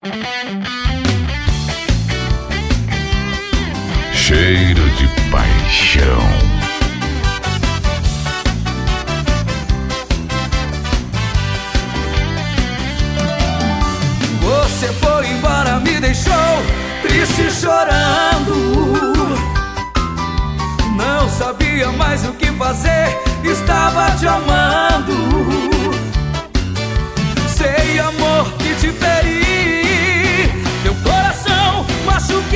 Cheiro de paixão. Você foi embora, me deixou triste chorando. Não sabia mais o que fazer, estava te amando. Sei, amor, que te feri, teu coração machuquei.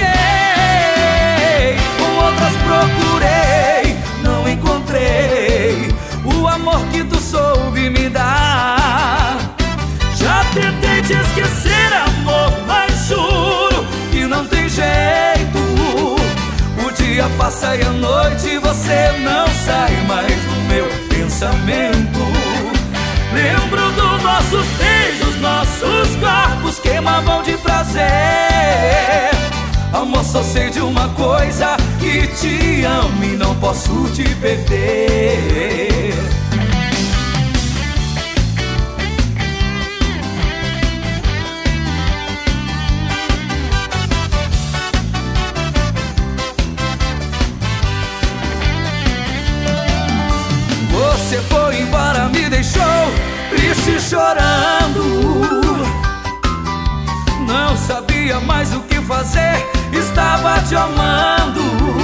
Com outras procurei, não encontrei o amor que tu soube me dar. Já tentei te esquecer, amor, mas juro que não tem jeito. O dia passa e a noite você não sai mais do meu pensamento. Lembro dos nossos beijos, nossos corpos queimavam de prazer. Amor, só sei de uma coisa, que te amo e não posso te perder. Você foi embora, me deixou triste chorando. Não sabia mais o que fazer, estava te amando.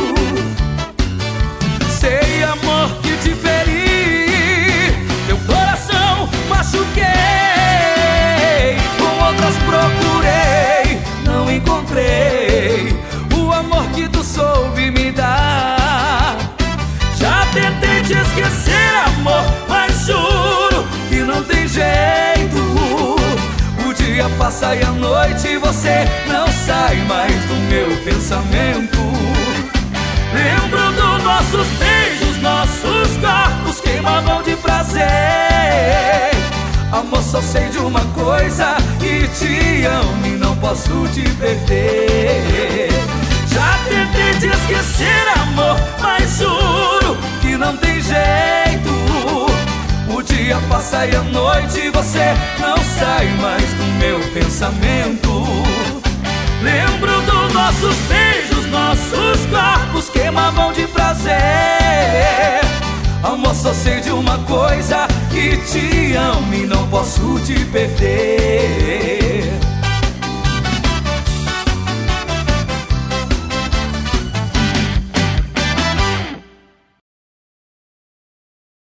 Sei, amor, que te feri, teu coração machuquei. Com outras procurei, não encontrei o amor que tu soube me dar. Já tentei te esquecer, amor, mas juro que não tem jeito. O dia passa e a noite você não sai mais do meu pensamento. Lembro dos nossos beijos, nossos corpos queimavam de prazer. Amor, só sei de uma coisa, que te amo e não posso te perder. Já tentei te esquecer, amor, mas juro que não tem jeito. O dia passa e a noite você não sai mais do meu pensamento. Lembro dos nossos beijos, nossos corpos queimavam de prazer. Amor, só sei de uma coisa, que te amo e não posso te perder.